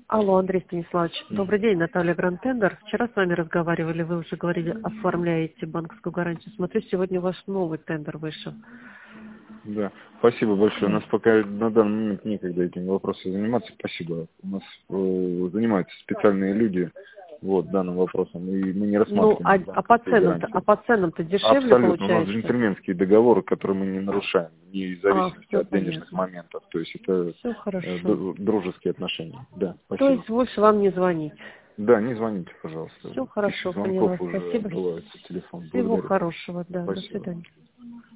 Алло, Андрей Станиславович. Добрый день, Наталья Гранд-Тендер. Вчера с вами разговаривали, вы уже говорили, оформляете банковскую гарантию. Смотрю, сегодня ваш новый тендер вышел. Да, спасибо большое. У нас пока на данный момент некогда этим вопросом заниматься. Спасибо. У нас занимаются специальные люди данным вопросом, и мы не рассматриваем. Ну, а по ценам-то дешевле абсолютно. получается? У нас джентльменские договоры, которые мы не нарушаем, не в зависимости от денежных понятно. моментов. То есть это Все хорошо. дружеские отношения. Да, То спасибо. есть больше вам не звонить? Да, не звоните, пожалуйста. Все хорошо, Звонков поняла. уже Спасибо. отбывается телефон. Всего Благодарю. хорошего, да. До Спасибо. свидания.